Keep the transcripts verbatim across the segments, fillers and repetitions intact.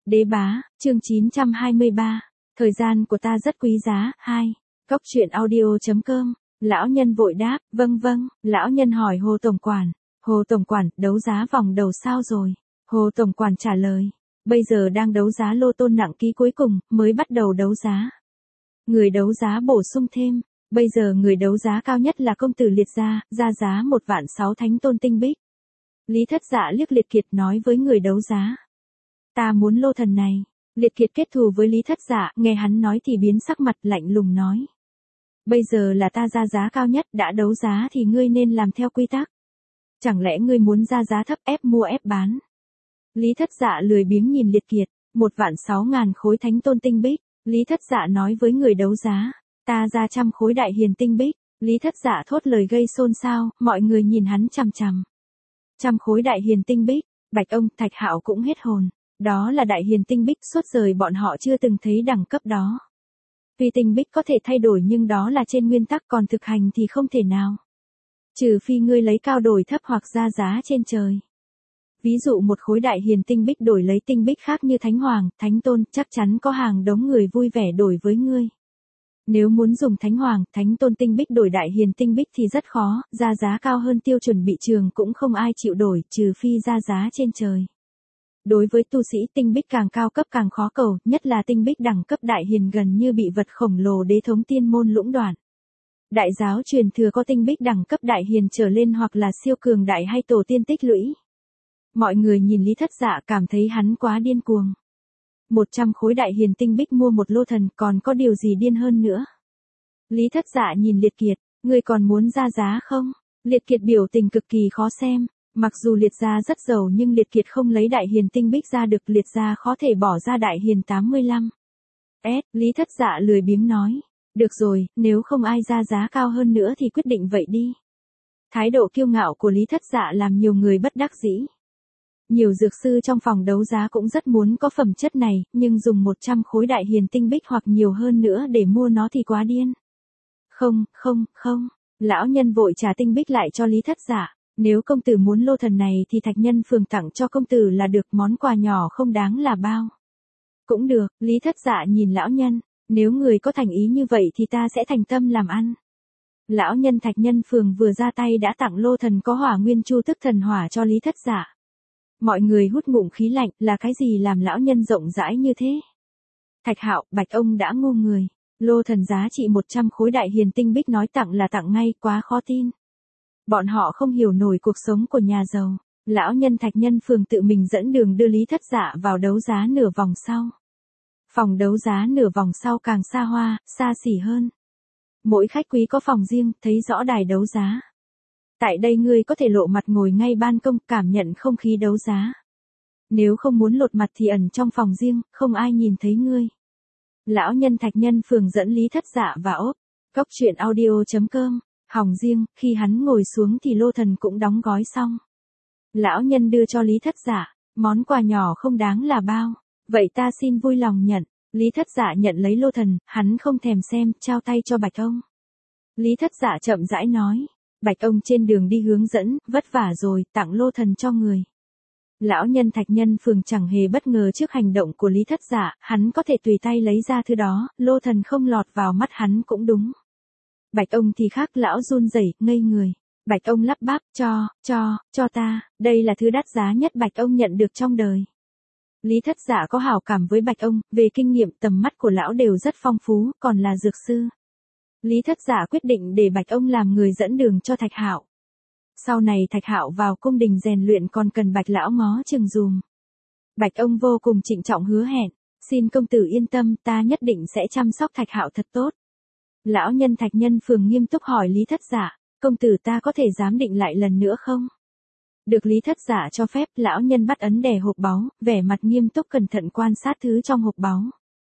Đế bá, chương chín trăm hai mươi ba. Thời gian của ta rất quý giá. Hai. Cốc truyện audio.com. Lão nhân vội đáp, vâng vâng. Lão nhân hỏi Hồ Tổng Quản. Hồ Tổng Quản, đấu giá vòng đầu sao rồi? Hồ Tổng Quản trả lời. Bây giờ đang đấu giá lô tô nặng ký cuối cùng, mới bắt đầu đấu giá. Người đấu giá bổ sung thêm. Bây giờ người đấu giá cao nhất là công tử Liệt gia, ra giá một vạn sáu thánh tôn tinh bích. Lý Thất Dạ liếc Liệt Kiệt nói với người đấu giá. Ta muốn lô thần này. Liệt Kiệt kết thù với Lý Thất Dạ, nghe hắn nói thì biến sắc mặt lạnh lùng nói. Bây giờ là ta ra giá cao nhất, đã đấu giá thì ngươi nên làm theo quy tắc. Chẳng lẽ ngươi muốn ra giá thấp ép mua ép bán? Lý Thất Dạ lười biếng nhìn Liệt Kiệt, một vạn sáu ngàn khối thánh tôn tinh bích. Lý Thất Dạ nói với người đấu giá, ta ra trăm khối đại hiền tinh bích. Lý Thất Dạ thốt lời gây xôn xao, mọi người nhìn hắn chằm chằm. Trăm khối đại hiền tinh bích, Bạch ông, Thạch Hạo cũng hết hồn. Đó là đại hiền tinh bích, suốt đời bọn họ chưa từng thấy đẳng cấp đó. Tuy tinh bích có thể thay đổi nhưng đó là trên nguyên tắc, còn thực hành thì không thể nào. Trừ phi ngươi lấy cao đổi thấp hoặc ra giá trên trời. Ví dụ một khối đại hiền tinh bích đổi lấy tinh bích khác như thánh hoàng, thánh tôn, chắc chắn có hàng đống người vui vẻ đổi với ngươi. Nếu muốn dùng thánh hoàng, thánh tôn tinh bích đổi đại hiền tinh bích thì rất khó, ra giá cao hơn tiêu chuẩn bị trường cũng không ai chịu đổi, trừ phi ra giá trên trời. Đối với tu sĩ, tinh bích càng cao cấp càng khó cầu, nhất là tinh bích đẳng cấp đại hiền gần như bị vật khổng lồ đế thống tiên môn lũng đoạn. Đại giáo truyền thừa có tinh bích đẳng cấp đại hiền trở lên hoặc là siêu cường đại hay tổ tiên tích lũy. Mọi người nhìn Lý Thất Dạ cảm thấy hắn quá điên cuồng. Một trăm khối đại hiền tinh bích mua một lô thần, còn có điều gì điên hơn nữa? Lý Thất Dạ nhìn Liệt Kiệt, ngươi còn muốn ra giá không? Liệt Kiệt biểu tình cực kỳ khó xem. Mặc dù Liệt gia rất giàu nhưng Liệt Kiệt không lấy đại hiền tinh bích ra được, Liệt gia khó thể bỏ ra đại hiền tám mươi lăm. S, Lý Thất Dạ lười biếng nói. Được rồi, nếu không ai ra giá cao hơn nữa thì quyết định vậy đi. Thái độ kiêu ngạo của Lý Thất Dạ làm nhiều người bất đắc dĩ. Nhiều dược sư trong phòng đấu giá cũng rất muốn có phẩm chất này, nhưng dùng một trăm khối đại hiền tinh bích hoặc nhiều hơn nữa để mua nó thì quá điên. Không, không, không. Lão nhân vội trả tinh bích lại cho Lý Thất Dạ. Nếu công tử muốn lô thần này thì Thạch Nhân Phường tặng cho công tử là được, món quà nhỏ không đáng là bao. Cũng được, Lý Thất Dạ nhìn lão nhân, nếu người có thành ý như vậy thì ta sẽ thành tâm làm ăn. Lão nhân Thạch Nhân Phường vừa ra tay đã tặng lô thần có hỏa nguyên chu tức thần hỏa cho Lý Thất Dạ. Mọi người hút ngụm khí lạnh, là cái gì làm lão nhân rộng rãi như thế? Thạch Hạo, Bạch ông đã ngu người. Lô thần giá trị một trăm khối đại hiền tinh bích nói tặng là tặng ngay, quá khó tin. Bọn họ không hiểu nổi cuộc sống của nhà giàu. Lão nhân Thạch Nhân Phường tự mình dẫn đường đưa Lý Thất Dạ vào đấu giá nửa vòng sau. Phòng đấu giá nửa vòng sau càng xa hoa, xa xỉ hơn. Mỗi khách quý có phòng riêng, thấy rõ đài đấu giá. Tại đây ngươi có thể lộ mặt ngồi ngay ban công, cảm nhận không khí đấu giá. Nếu không muốn lột mặt thì ẩn trong phòng riêng, không ai nhìn thấy ngươi. Lão nhân Thạch Nhân Phường dẫn Lý Thất Dạ và ốp. Cốc truyện audio.com. Hòng riêng, khi hắn ngồi xuống thì lô thần cũng đóng gói xong. Lão nhân đưa cho Lý Thất Dạ, món quà nhỏ không đáng là bao. Vậy ta xin vui lòng nhận. Lý Thất Dạ nhận lấy lô thần, hắn không thèm xem, trao tay cho Bạch ông. Lý Thất Dạ chậm rãi nói. Bạch ông trên đường đi hướng dẫn, vất vả rồi, tặng lô thần cho người. Lão nhân Thạch Nhân Phường chẳng hề bất ngờ trước hành động của Lý Thất Dạ, hắn có thể tùy tay lấy ra thứ đó, lô thần không lọt vào mắt hắn cũng đúng. Bạch ông thì khác, lão run rẩy, ngây người. Bạch ông lắp bắp, cho, cho, cho ta, đây là thứ đắt giá nhất Bạch ông nhận được trong đời. Lý Thất Dạ có hảo cảm với Bạch ông, về kinh nghiệm tầm mắt của lão đều rất phong phú, còn là dược sư. Lý Thất Dạ quyết định để Bạch ông làm người dẫn đường cho Thạch Hạo. Sau này Thạch Hạo vào cung đình rèn luyện còn cần Bạch lão ngó chừng dùm. Bạch ông vô cùng trịnh trọng hứa hẹn, xin công tử yên tâm, ta nhất định sẽ chăm sóc Thạch Hạo thật tốt. Lão nhân Thạch Nhân Phường nghiêm túc hỏi Lý Thất Dạ, công tử ta có thể giám định lại lần nữa không? Được Lý Thất Dạ cho phép, lão nhân bắt ấn đè hộp báu, vẻ mặt nghiêm túc cẩn thận quan sát thứ trong hộp báu.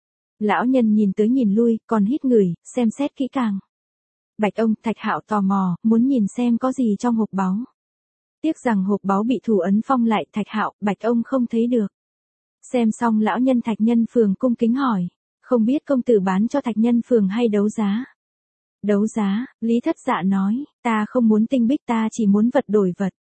Lão nhân nhìn tới nhìn lui, còn hít ngửi, xem xét kỹ càng. Bạch ông, Thạch Hạo tò mò, muốn nhìn xem có gì trong hộp báu. Tiếc rằng hộp báu bị thủ ấn phong lại, Thạch Hạo, Bạch ông không thấy được. Xem xong lão nhân Thạch Nhân Phường cung kính hỏi, không biết công tử bán cho Thạch Nhân Phường hay đấu giá? Đấu giá, Lý Thất Dạ nói, ta không muốn tinh bích, ta chỉ muốn vật đổi vật.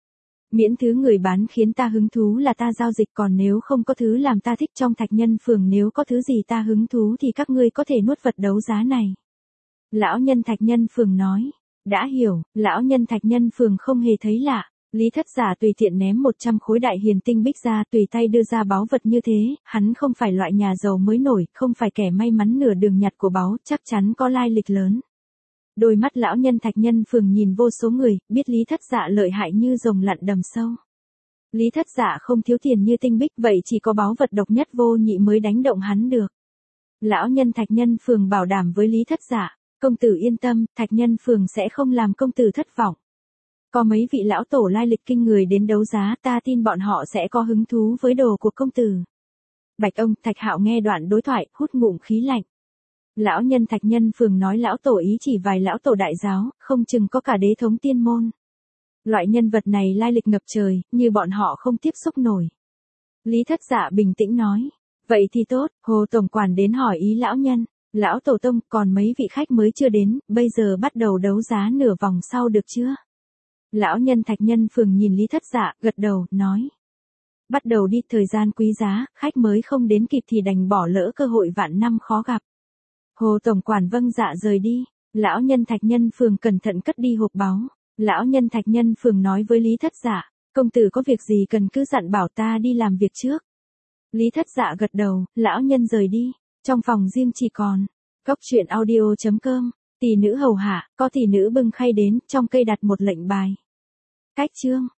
Miễn thứ người bán khiến ta hứng thú là ta giao dịch, còn nếu không có thứ làm ta thích trong Thạch Nhân Phường, nếu có thứ gì ta hứng thú thì các ngươi có thể nuốt vật đấu giá này. Lão nhân Thạch Nhân Phường nói. Đã hiểu, lão nhân Thạch Nhân Phường không hề thấy lạ. Lý Thất Giả tùy tiện ném một trăm khối đại hiền tinh bích ra, tùy tay đưa ra báu vật như thế, hắn không phải loại nhà giàu mới nổi, không phải kẻ may mắn nửa đường nhặt của báu, chắc chắn có lai lịch lớn. Đôi mắt lão nhân Thạch Nhân Phường nhìn vô số người, biết Lý Thất Giả lợi hại như rồng lặn đầm sâu. Lý Thất Giả không thiếu tiền như tinh bích, vậy chỉ có báu vật độc nhất vô nhị mới đánh động hắn được. Lão nhân Thạch Nhân Phường bảo đảm với Lý Thất Giả, công tử yên tâm, Thạch Nhân Phường sẽ không làm công tử thất vọng. Có mấy vị lão tổ lai lịch kinh người đến đấu giá, ta tin bọn họ sẽ có hứng thú với đồ của công tử. Bạch ông, Thạch Hạo nghe đoạn đối thoại, hút ngụm khí lạnh. Lão nhân Thạch Nhân Phường nói lão tổ ý chỉ vài lão tổ đại giáo, không chừng có cả đế thống tiên môn. Loại nhân vật này lai lịch ngập trời, như bọn họ không tiếp xúc nổi. Lý Thất Dạ bình tĩnh nói. Vậy thì tốt, Hồ Tổng Quản đến hỏi ý lão nhân. Lão Tổ Tông, còn mấy vị khách mới chưa đến, bây giờ bắt đầu đấu giá nửa vòng sau được chưa? Lão nhân Thạch Nhân Phường nhìn Lý Thất Dạ, gật đầu, nói. Bắt đầu đi, thời gian quý giá, khách mới không đến kịp thì đành bỏ lỡ cơ hội vạn năm khó gặp. Hồ Tổng Quản vâng dạ rời đi. Lão nhân Thạch Nhân Phường cẩn thận cất đi hộp báu. Lão nhân Thạch Nhân Phường nói với Lý Thất Dạ, công tử có việc gì cần cứ dặn bảo ta đi làm việc trước. Lý Thất Dạ gật đầu, lão nhân rời đi. Trong phòng riêng chỉ còn Cốc Truyện Audio chấm com. Tỷ nữ hầu hạ, có tỷ nữ bưng khay đến, trong cây đặt một lệnh bài. Cách chương